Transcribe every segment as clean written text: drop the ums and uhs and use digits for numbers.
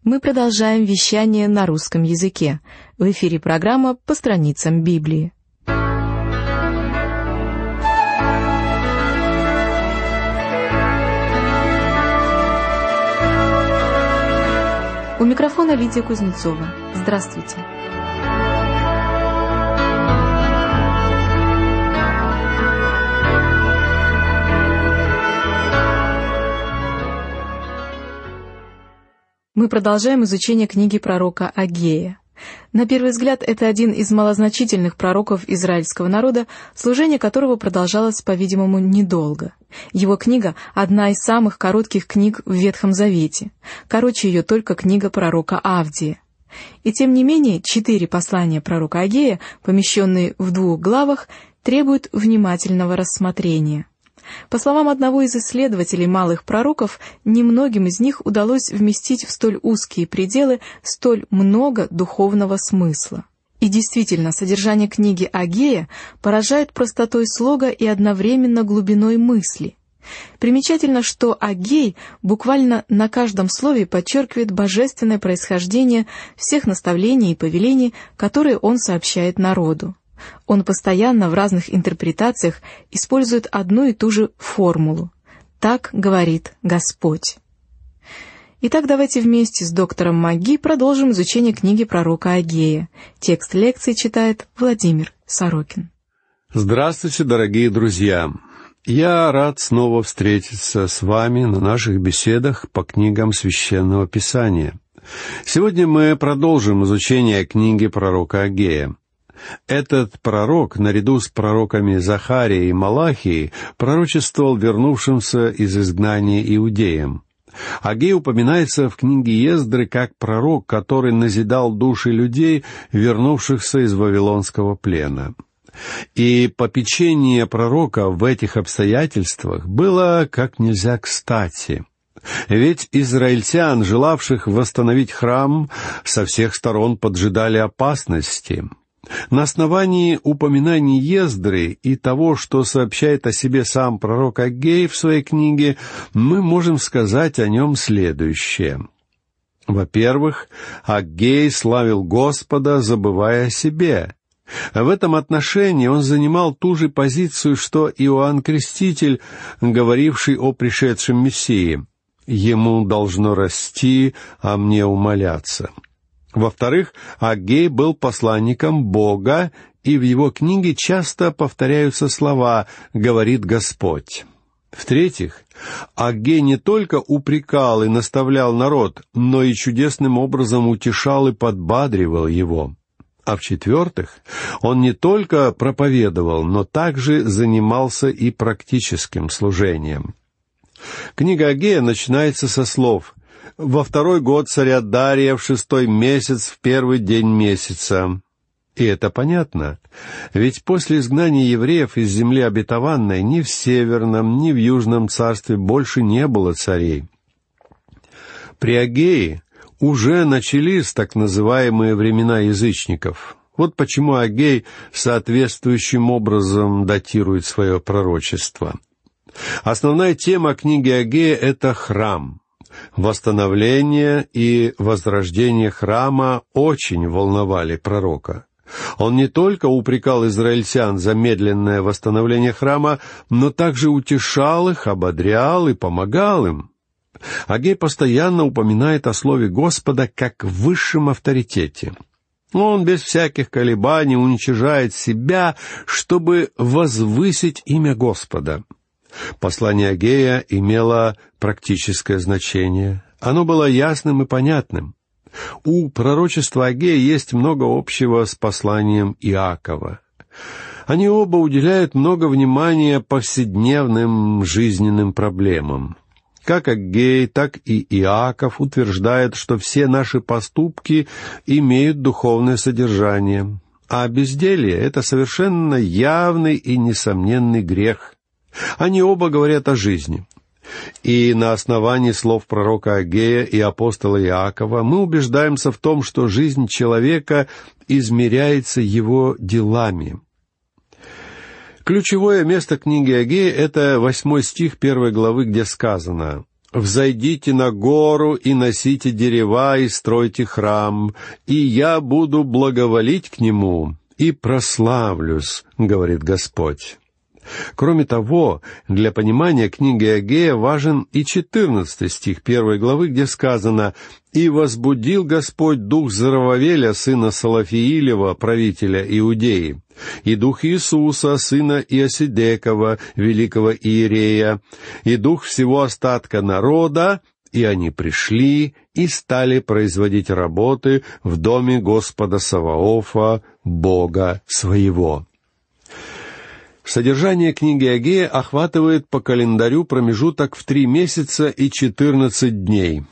Мы продолжаем вещание на русском языке. В эфире программа «По страницам Библии». У микрофона Лидия Кузнецова. Здравствуйте. Мы продолжаем изучение книги пророка Агея. На первый взгляд, это один из малозначительных пророков израильского народа, служение которого продолжалось, по-видимому, недолго. Его книга – одна из самых коротких книг в Ветхом Завете. Короче ее только книга пророка Авдия. И тем не менее, 4 послания пророка Агея, помещенные в 2 главах, требуют внимательного рассмотрения. По словам одного из исследователей малых пророков, немногим из них удалось вместить в столь узкие пределы столь много духовного смысла. И действительно, содержание книги Агея поражает простотой слога и одновременно глубиной мысли. Примечательно, что Агей буквально на каждом слове подчеркивает божественное происхождение всех наставлений и повелений, которые он сообщает народу. Он постоянно в разных интерпретациях использует одну и ту же формулу. «Так говорит Господь». Итак, давайте вместе с доктором Маги продолжим изучение книги пророка Агея. Текст лекции читает Владимир Сорокин. Здравствуйте, дорогие друзья! Я рад снова встретиться с вами на наших беседах по книгам Священного Писания. Сегодня мы продолжим изучение книги пророка Агея. Этот пророк, наряду с пророками Захарией и Малахией, пророчествовал вернувшимся из изгнания иудеям. Агей упоминается в книге Ездры как пророк, который назидал души людей, вернувшихся из вавилонского плена. И попечение пророка в этих обстоятельствах было как нельзя кстати. Ведь израильтян, желавших восстановить храм, со всех сторон поджидали опасности. На основании упоминаний Ездры и того, что сообщает о себе сам пророк Агей в своей книге, мы можем сказать о нем следующее. Во-первых, Агей славил Господа, забывая о себе. В этом отношении он занимал ту же позицию, что Иоанн Креститель, говоривший о пришедшем Мессии. «Ему должно расти, а мне умоляться». Во-вторых, Агей был посланником Бога, и в его книге часто повторяются слова «говорит Господь». В-третьих, Агей не только упрекал и наставлял народ, но и чудесным образом утешал и подбадривал его. А в-четвертых, он не только проповедовал, но также занимался и практическим служением. Книга Агея начинается со слов «Во 2-й год царя Дария, в 6-й месяц, в 1-й день месяца». И это понятно, ведь после изгнания евреев из земли обетованной ни в Северном, ни в Южном царстве больше не было царей. При Агее уже начались так называемые времена язычников. Вот почему Агей соответствующим образом датирует свое пророчество. Основная тема книги Агея — это храм. Восстановление и возрождение храма очень волновали пророка. Он не только упрекал израильтян за медленное восстановление храма, но также утешал их, ободрял и помогал им. Агей постоянно упоминает о слове Господа как высшем авторитете. Он без всяких колебаний уничижает себя, чтобы возвысить имя Господа. Послание Агея имело практическое значение. Оно было ясным и понятным. У пророчества Агея есть много общего с посланием Иакова. Они оба уделяют много внимания повседневным жизненным проблемам. Как Агей, так и Иаков утверждают, что все наши поступки имеют духовное содержание, а безделье — это совершенно явный и несомненный грех. Они оба говорят о жизни. И на основании слов пророка Агея и апостола Иакова мы убеждаемся в том, что жизнь человека измеряется его делами. Ключевое место книги Агея — это 8 стих 1 главы, где сказано: «Взойдите на гору и носите дерева и стройте храм, и я буду благоволить к нему и прославлюсь, говорит Господь». Кроме того, для понимания книги Агея важен и 14 стих 1 главы, где сказано: «И возбудил Господь дух Зоровавеля, сына Салафиилева, правителя Иудеи, и дух Иисуса, сына Иосидекова, великого иерея, и дух всего остатка народа, и они пришли и стали производить работы в доме Господа Саваофа, Бога своего». Содержание книги Агея охватывает по календарю промежуток в 3 месяца и 14 дней.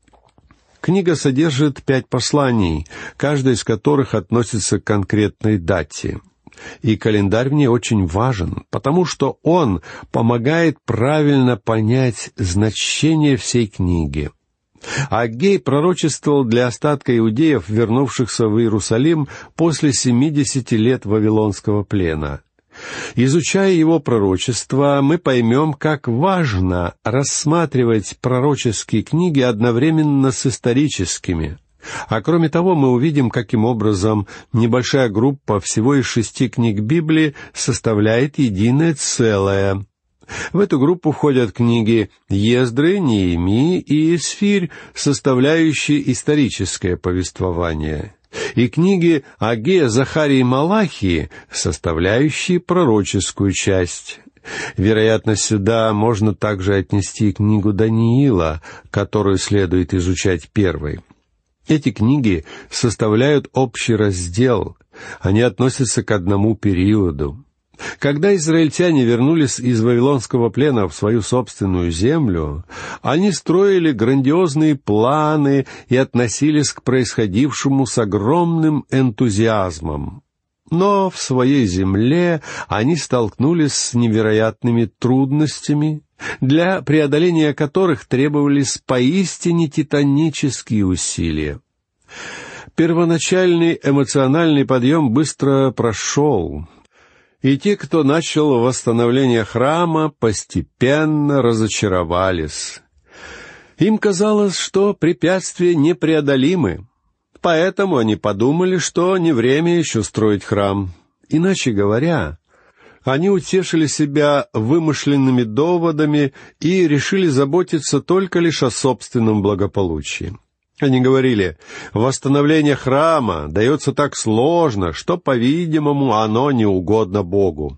Книга содержит 5 посланий, каждое из которых относится к конкретной дате. И календарь в ней очень важен, потому что он помогает правильно понять значение всей книги. Агей пророчествовал для остатка иудеев, вернувшихся в Иерусалим после 70 лет вавилонского плена. Изучая его пророчество, мы поймем, как важно рассматривать пророческие книги одновременно с историческими. А кроме того, мы увидим, каким образом небольшая группа всего из 6 книг Библии составляет единое целое. В эту группу входят книги Ездры, Неемии и Исфирь, составляющие историческое повествование, и книги Агея, Захарии и Малахии, составляющие пророческую часть. Вероятно, сюда можно также отнести книгу Даниила, которую следует изучать первой. Эти книги составляют общий раздел, они относятся к одному периоду. Когда израильтяне вернулись из вавилонского плена в свою собственную землю, они строили грандиозные планы и относились к происходившему с огромным энтузиазмом. Но в своей земле они столкнулись с невероятными трудностями, для преодоления которых требовались поистине титанические усилия. Первоначальный эмоциональный подъем быстро прошел, и те, кто начал восстановление храма, постепенно разочаровались. Им казалось, что препятствия непреодолимы, поэтому они подумали, что не время еще строить храм. Иначе говоря, они утешили себя вымышленными доводами и решили заботиться только лишь о собственном благополучии. Они говорили: восстановление храма дается так сложно, что, по-видимому, оно не угодно Богу.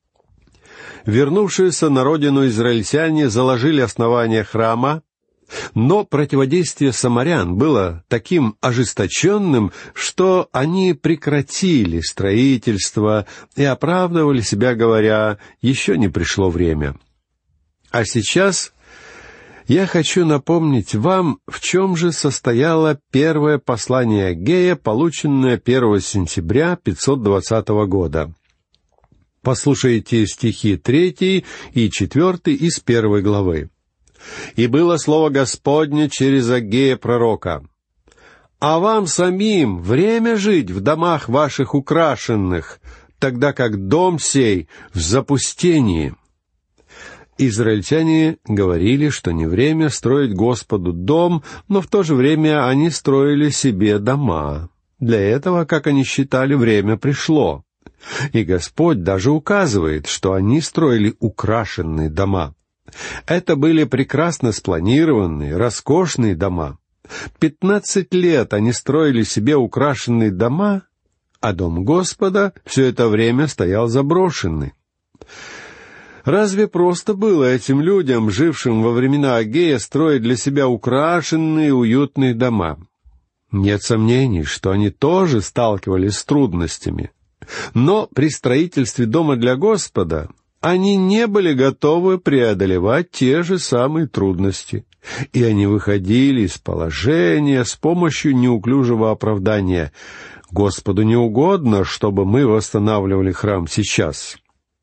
Вернувшиеся на родину израильтяне заложили основание храма, но противодействие самарян было таким ожесточенным, что они прекратили строительство и оправдывали себя, говоря: «Еще не пришло время». А сейчас я хочу напомнить вам, в чем же состояло первое послание Агея, полученное 1 сентября 520 года. Послушайте стихи 3 и 4 из 1 главы. «И было слово Господне через Агея пророка: а вам самим время жить в домах ваших украшенных, тогда как дом сей в запустении». Израильтяне говорили, что не время строить Господу дом, но в то же время они строили себе дома. Для этого, как они считали, время пришло. И Господь даже указывает, что они строили украшенные дома. Это были прекрасно спланированные, роскошные дома. 15 лет они строили себе украшенные дома, а дом Господа все это время стоял заброшенный. Разве просто было этим людям, жившим во времена Агея, строить для себя украшенные, уютные дома? Нет сомнений, что они тоже сталкивались с трудностями. Но при строительстве дома для Господа они не были готовы преодолевать те же самые трудности, и они выходили из положения с помощью неуклюжего оправдания: «Господу не угодно, чтобы мы восстанавливали храм сейчас».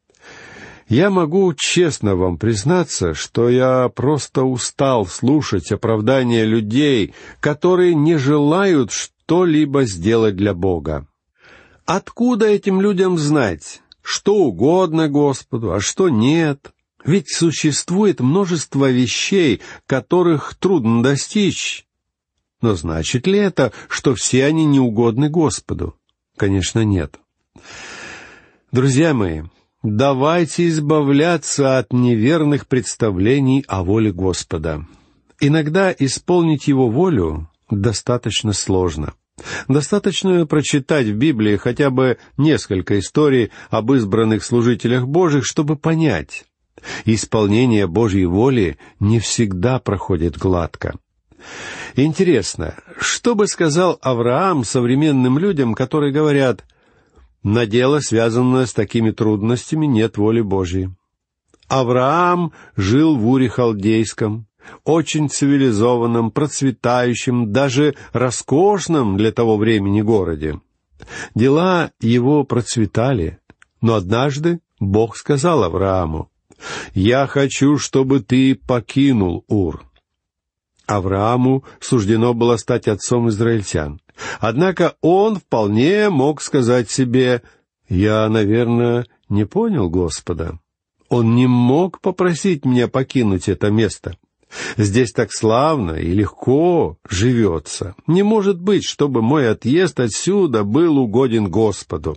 Я могу честно вам признаться, что я просто устал слушать оправдания людей, которые не желают что-либо сделать для Бога. Откуда этим людям знать, что угодно Господу, а что нет? Ведь существует множество вещей, которых трудно достичь. Но значит ли это, что все они неугодны Господу? Конечно, нет. Друзья мои, давайте избавляться от неверных представлений о воле Господа. Иногда исполнить Его волю достаточно сложно. Достаточно прочитать в Библии хотя бы несколько историй об избранных служителях Божьих, чтобы понять, исполнение Божьей воли не всегда проходит гладко. Интересно, что бы сказал Авраам современным людям, которые говорят: «На дело, связанное с такими трудностями, нет воли Божьей». Авраам жил в Уре Халдейском, очень цивилизованном, процветающем, даже роскошном для того времени городе. Дела его процветали, но однажды Бог сказал Аврааму: «Я хочу, чтобы ты покинул Ур». Аврааму суждено было стать отцом израильтян. Однако он вполне мог сказать себе: «Я, наверное, не понял Господа. Он не мог попросить меня покинуть это место. Здесь так славно и легко живется. Не может быть, чтобы мой отъезд отсюда был угоден Господу».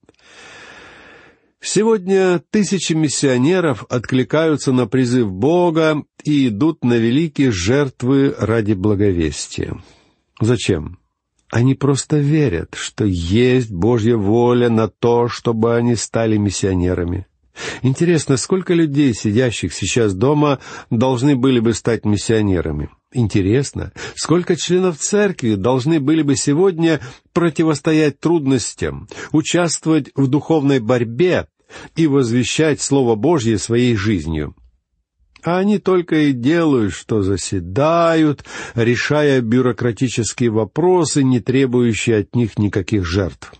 Сегодня тысячи миссионеров откликаются на призыв Бога и идут на великие жертвы ради благовестия. Зачем? Они просто верят, что есть Божья воля на то, чтобы они стали миссионерами. Интересно, сколько людей, сидящих сейчас дома, должны были бы стать миссионерами? Интересно, сколько членов церкви должны были бы сегодня противостоять трудностям, участвовать в духовной борьбе и возвещать Слово Божье своей жизнью? А они только и делают, что заседают, решая бюрократические вопросы, не требующие от них никаких жертв.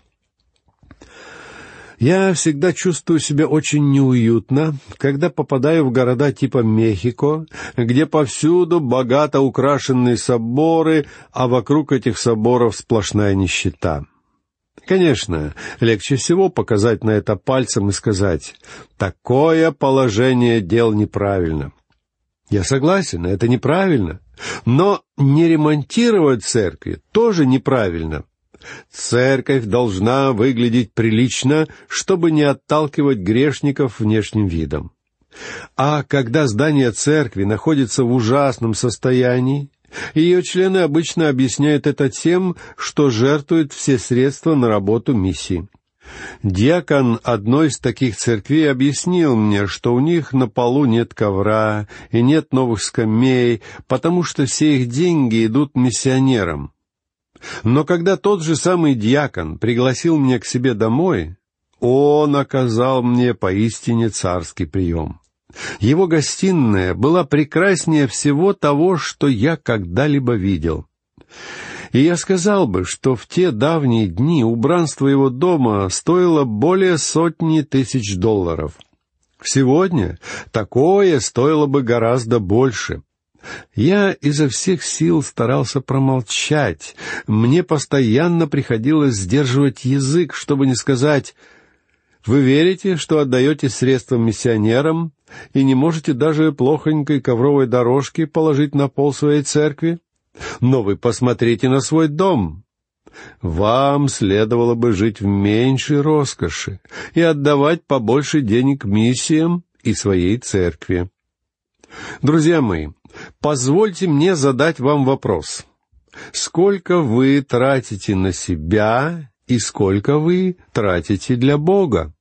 Я всегда чувствую себя очень неуютно, когда попадаю в города типа Мехико, где повсюду богато украшенные соборы, а вокруг этих соборов сплошная нищета. Конечно, легче всего показать на это пальцем и сказать: «Такое положение дел неправильно». Я согласен, это неправильно, но не ремонтировать церкви тоже неправильно. Церковь должна выглядеть прилично, чтобы не отталкивать грешников внешним видом. А когда здание церкви находится в ужасном состоянии, ее члены обычно объясняют это тем, что жертвуют все средства на работу миссии. Диакон одной из таких церквей объяснил мне, что у них на полу нет ковра и нет новых скамей, потому что все их деньги идут миссионерам. Но когда тот же самый диакон пригласил меня к себе домой, он оказал мне поистине царский прием. Его гостиная была прекраснее всего того, что я когда-либо видел. И я сказал бы, что в те давние дни убранство его дома стоило более $100 000. Сегодня такое стоило бы гораздо больше. Я изо всех сил старался промолчать. Мне постоянно приходилось сдерживать язык, чтобы не сказать: «Вы верите, что отдаете средства миссионерам и не можете даже плохонькой ковровой дорожки положить на пол своей церкви? Но вы посмотрите на свой дом. Вам следовало бы жить в меньшей роскоши и отдавать побольше денег миссиям и своей церкви». Друзья мои, позвольте мне задать вам вопрос. Сколько вы тратите на себя и сколько вы тратите для Бога?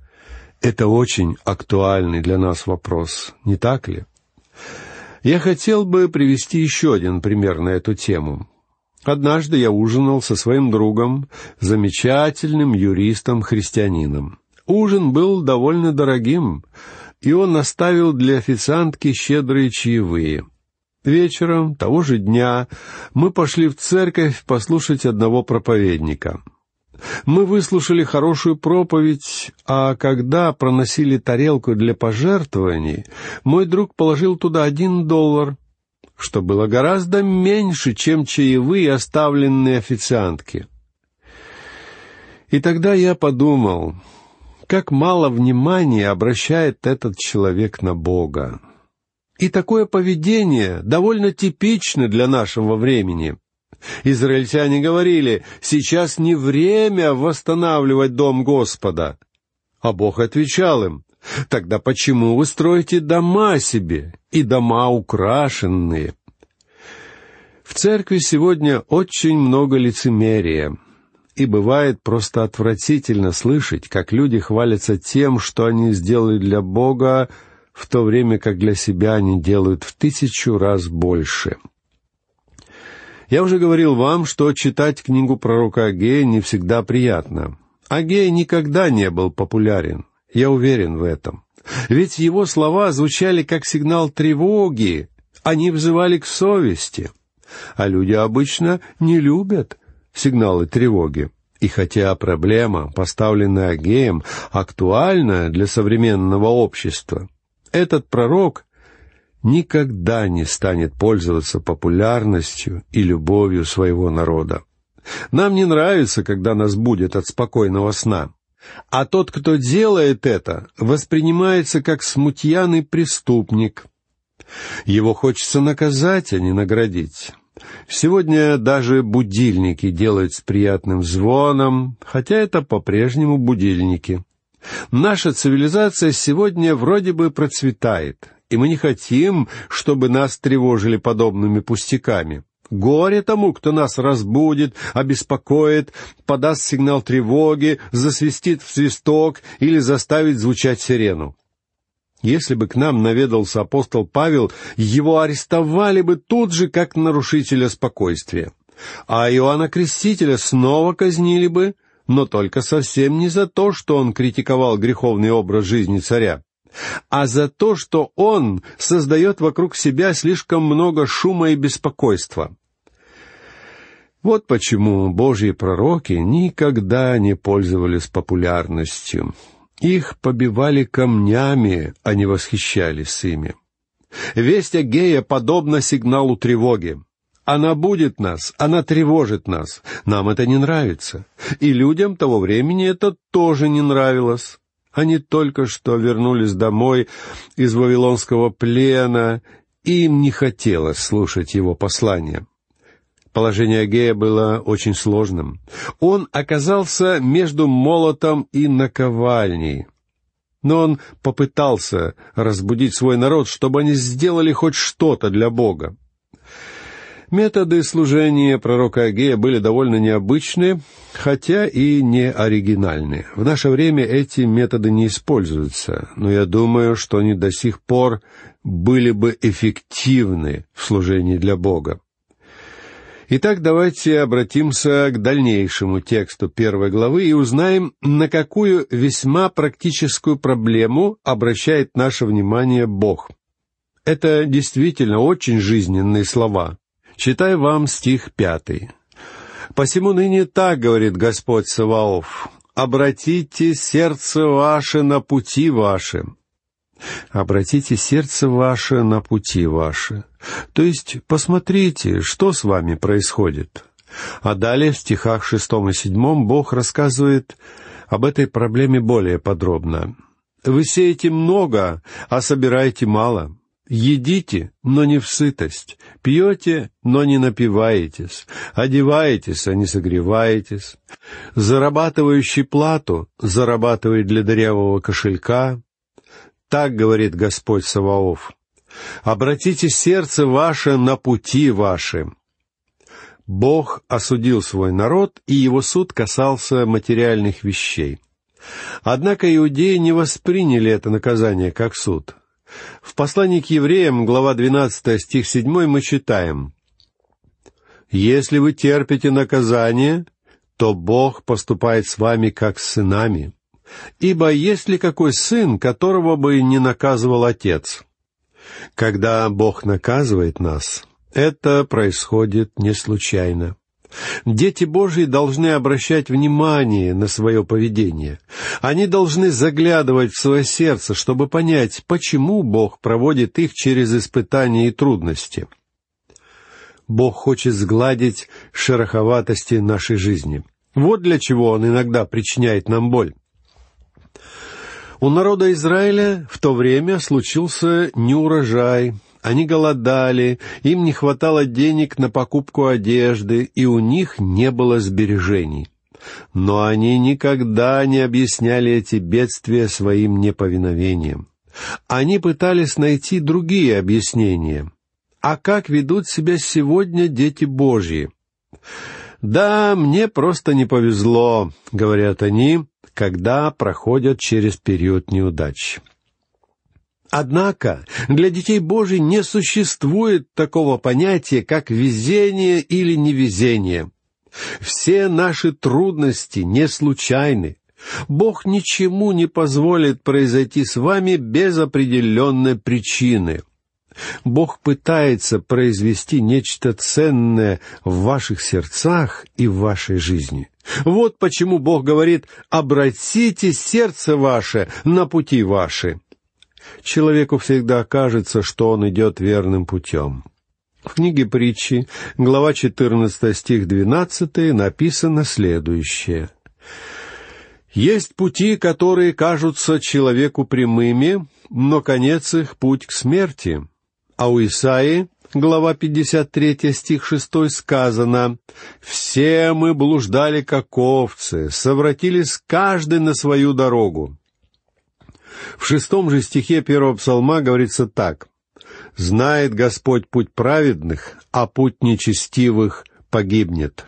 Это очень актуальный для нас вопрос, не так ли? Я хотел бы привести еще один пример на эту тему. Однажды я ужинал со своим другом, замечательным юристом-христианином. Ужин был довольно дорогим, и он оставил для официантки щедрые чаевые. Вечером того же дня мы пошли в церковь послушать одного проповедника. Мы выслушали хорошую проповедь, а когда проносили тарелку для пожертвований, мой друг положил туда $1, что было гораздо меньше, чем чаевые, оставленные официантке. И тогда я подумал, Как мало внимания обращает этот человек на Бога. И такое поведение довольно типично для нашего времени. Израильтяне говорили: «Сейчас не время восстанавливать дом Господа». А Бог отвечал им: «Тогда почему вы строите дома себе, и дома украшенные?» В церкви сегодня очень много лицемерия, и бывает просто отвратительно слышать, как люди хвалятся тем, что они сделали для Бога, в то время как для себя они делают в 1000 раз больше. Я уже говорил вам, что читать книгу пророка Агея не всегда приятно. Агей никогда не был популярен, я уверен в этом. Ведь его слова звучали как сигнал тревоги, они взывали к совести. А люди обычно не любят сигналы тревоги. И хотя проблема, поставленная Агеем, актуальна для современного общества, этот пророк никогда не станет пользоваться популярностью и любовью своего народа. Нам не нравится, когда нас будят от спокойного сна. А тот, кто делает это, воспринимается как смутьян и преступник. Его хочется наказать, а не наградить. Сегодня даже будильники делают с приятным звоном, хотя это по-прежнему будильники. Наша цивилизация сегодня вроде бы процветает, и мы не хотим, чтобы нас тревожили подобными пустяками. Горе тому, кто нас разбудит, обеспокоит, подаст сигнал тревоги, засвистит в свисток или заставит звучать сирену. Если бы к нам наведался апостол Павел, его арестовали бы тут же, как нарушителя спокойствия. А Иоанна Крестителя снова казнили бы, но только совсем не за то, что он критиковал греховный образ жизни царя, а за то, что он создает вокруг себя слишком много шума и беспокойства. Вот почему Божьи пророки никогда не пользовались популярностью. Их побивали камнями, а не восхищались ими. Весть Агея подобна сигналу тревоги. Она будит нас, она тревожит нас. Нам это не нравится. И людям того времени это тоже не нравилось. Они только что вернулись домой из вавилонского плена, и им не хотелось слушать его послания. Положение Агея было очень сложным. Он оказался между молотом и наковальней. Но он попытался разбудить свой народ, чтобы они сделали хоть что-то для Бога. Методы служения пророка Агея были довольно необычны, хотя и не оригинальны. В наше время эти методы не используются, но я думаю, что они до сих пор были бы эффективны в служении для Бога. Итак, давайте обратимся к дальнейшему тексту 1 главы и узнаем, на какую весьма практическую проблему обращает наше внимание Бог. Это действительно очень жизненные слова. Читаю вам стих 5. «Посему ныне так говорит Господь Саваоф: обратите сердце ваше на пути ваши». Обратите сердце ваше на пути ваши. То есть посмотрите, что с вами происходит. А далее в стихах 6 и 7 Бог рассказывает об этой проблеме более подробно. «Вы сеете много, а собираете мало. Едите, но не в сытость. Пьете, но не напиваетесь. Одеваетесь, а не согреваетесь. Зарабатывающий плату зарабатывает для дырявого кошелька. Так говорит Господь Саваоф: обратите сердце ваше на пути ваши». Бог осудил свой народ, и его суд касался материальных вещей. Однако иудеи не восприняли это наказание как суд. В послании к евреям, глава 12, стих 7, мы читаем: «Если вы терпите наказание, то Бог поступает с вами как с сынами. Ибо есть ли какой сын, которого бы не наказывал отец?» Когда Бог наказывает нас, это происходит не случайно. Дети Божьи должны обращать внимание на свое поведение. Они должны заглядывать в свое сердце, чтобы понять, почему Бог проводит их через испытания и трудности. Бог хочет сгладить шероховатости нашей жизни. Вот для чего Он иногда причиняет нам боль. У народа Израиля в то время случился неурожай, они голодали, им не хватало денег на покупку одежды, и у них не было сбережений. Но они никогда не объясняли эти бедствия своим неповиновением. Они пытались найти другие объяснения. А как ведут себя сегодня дети Божьи? «Да, мне просто не повезло», — говорят они, когда проходят через период неудач. Однако для детей Божьих не существует такого понятия, как везение или невезение. Все наши трудности не случайны. Бог ничему не позволит произойти с вами без определенной причины. Бог пытается произвести нечто ценное в ваших сердцах и в вашей жизни. Вот почему Бог говорит: «Обратите сердце ваше на пути ваши». Человеку всегда кажется, что он идет верным путем. В книге Притчи, глава 14, стих 12, написано следующее: «Есть пути, которые кажутся человеку прямыми, но конец их — путь к смерти». А у Исаии, глава 53, стих 6, сказано: «Все мы блуждали, как овцы, совратились каждый на свою дорогу». В 6 же стихе 1 псалма говорится так: «Знает Господь путь праведных, а путь нечестивых погибнет».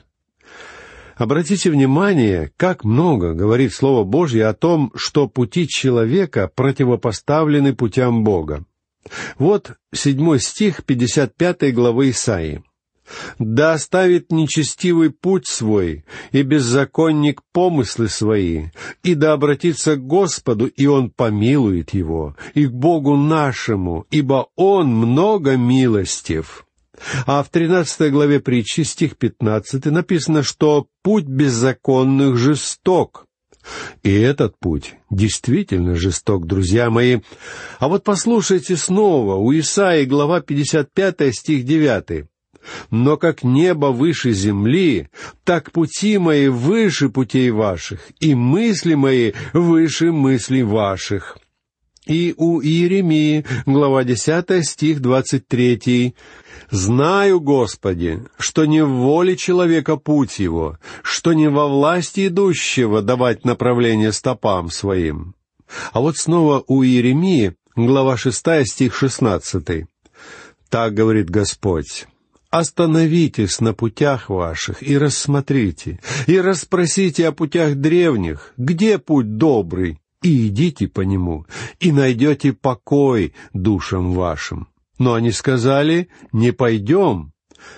Обратите внимание, как много говорит Слово Божье о том, что пути человека противопоставлены путям Бога. Вот 7 стих 55 главы Исаии. «Да оставит нечестивый путь свой, и беззаконник помыслы свои, и да обратится к Господу, и Он помилует его, и к Богу нашему, ибо Он много милостив». А в 13 главе Притчи, стих 15, написано, что путь беззаконных жесток. И этот путь действительно жесток, друзья мои. А вот послушайте снова, у Исаии, глава 55, стих 9. «Но как небо выше земли, так пути мои выше путей ваших, и мысли мои выше мыслей ваших». И у Иеремии, глава 10, стих 23. «Знаю, Господи, что не в воле человека путь его, что не во власти идущего давать направление стопам своим». А вот снова у Иеремии, глава 6, стих 16. «Так говорит Господь: остановитесь на путях ваших и рассмотрите, и расспросите о путях древних, где путь добрый, и идите по нему, и найдете покой душам вашим». Но они сказали: «Не пойдем».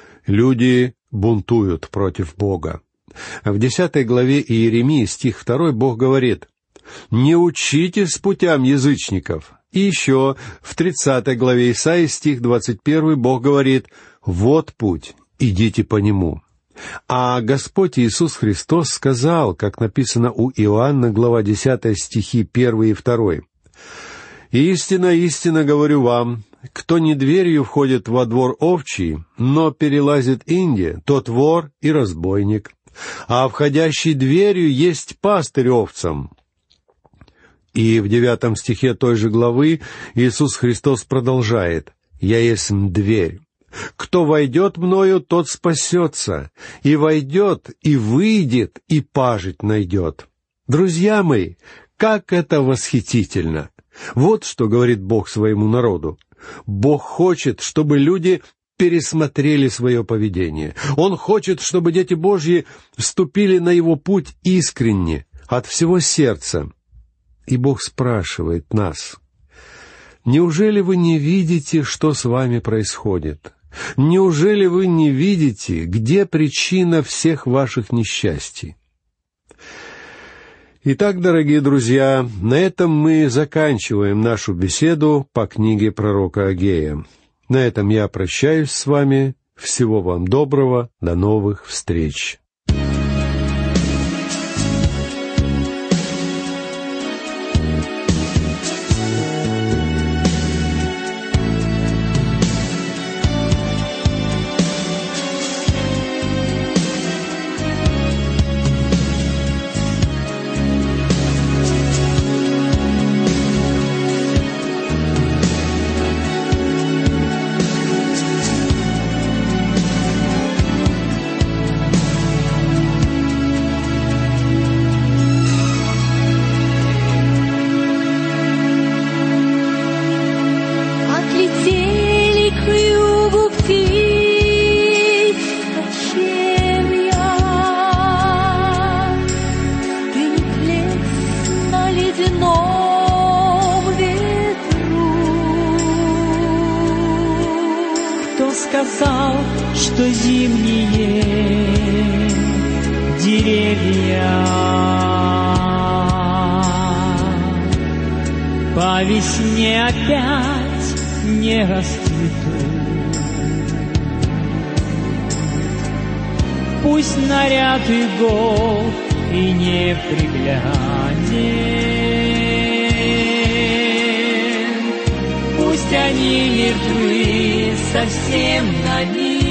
Люди бунтуют против Бога. В 10 главе Иеремии, стих 2, Бог говорит: «Не учитесь путям язычников». И еще в 30 главе Исаии, стих 21, Бог говорит: «Вот путь, идите по нему». А Господь Иисус Христос сказал, как написано у Иоанна, глава 10, стихи 1 и 2. «Истинно, истинно говорю вам, кто не дверью входит во двор овчий, но перелазит инде, тот вор и разбойник, а входящий дверью есть пастырь овцам». И в 9 стихе той же главы Иисус Христос продолжает: «Я есть дверь. Кто войдет мною, тот спасется, и войдет, и выйдет, и пажить найдет». Друзья мои, как это восхитительно! Вот что говорит Бог своему народу. Бог хочет, чтобы люди пересмотрели свое поведение. Он хочет, чтобы дети Божьи вступили на Его путь искренне, от всего сердца. И Бог спрашивает нас: неужели вы не видите, что с вами происходит? Неужели вы не видите, где причина всех ваших несчастий? Итак, дорогие друзья, на этом мы заканчиваем нашу беседу по книге пророка Агея. На этом я прощаюсь с вами. Всего вам доброго. До новых встреч. что зимние деревья по весне опять не расцветут. Пусть наряд и гол и не пригляден, пусть они мертвы совсем на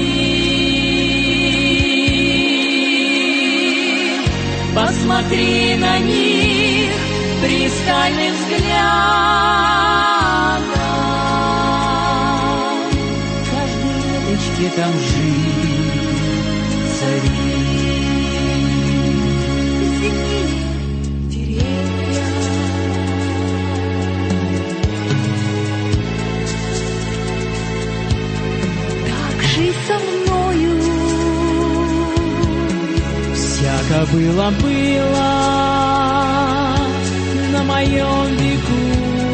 миг. Посмотри на них пристальным взглядом, в каждой веточке там жизнь царит. Зимние деревья, так же и со мною всяко было на моем веку,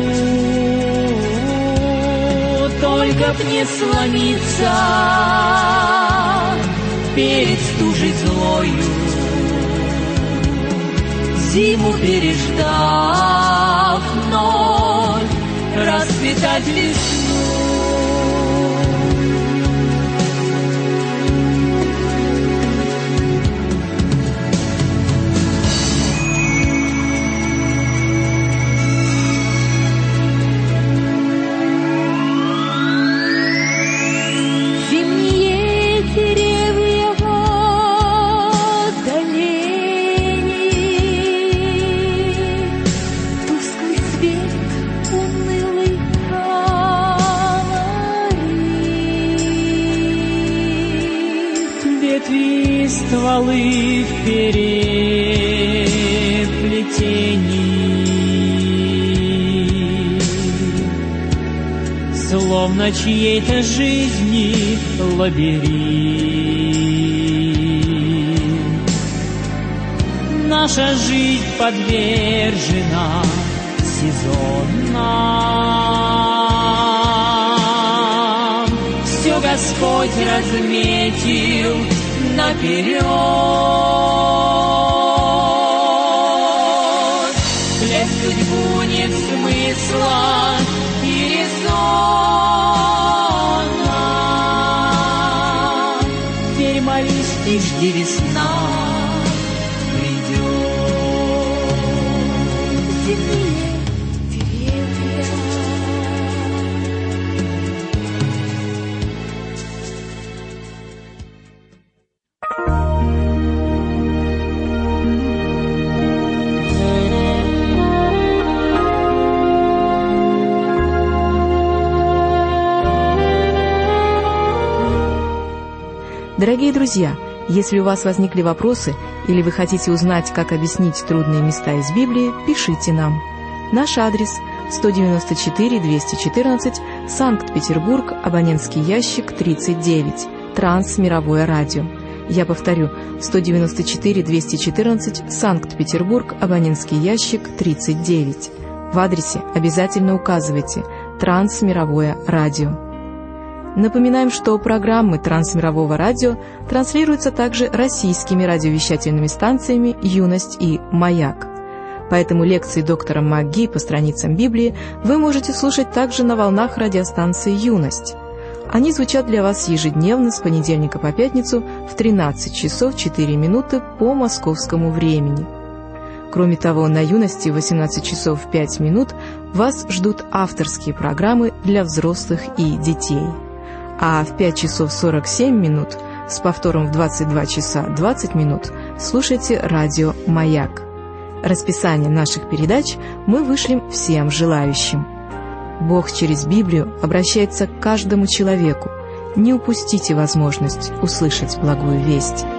только б не сломиться перед стужей злою, зиму переждав, вновь расцветать весну. Стволы в переплетении, словно чьей-то жизни лабиринт. Наша жизнь подвержена сезонам, все Господь разметил наперед. Для судьбу нет смысла и резона. Теперь молись и жди, весна придет. Зимние деревья. Дорогие друзья, если у вас возникли вопросы или вы хотите узнать, как объяснить трудные места из Библии, пишите нам. Наш адрес 194-214, Санкт-Петербург, абонентский ящик 39, Трансмировое радио. Я повторю, 194-214, Санкт-Петербург, абонентский ящик 39. В адресе обязательно указывайте «Трансмировое радио». Напоминаем, что программы Трансмирового радио транслируются также российскими радиовещательными станциями «Юность» и «Маяк». Поэтому лекции доктора МакГи по страницам Библии вы можете слушать также на волнах радиостанции «Юность». Они звучат для вас ежедневно с понедельника по пятницу в 13 часов 4 минуты по московскому времени. Кроме того, на «Юности» в 18 часов 5 минут вас ждут авторские программы для взрослых и детей. А в 5 часов 47 минут с повтором в 22 часа 20 минут слушайте радио «Маяк». Расписание наших передач мы вышлем всем желающим. Бог через Библию обращается к каждому человеку. Не упустите возможность услышать благую весть.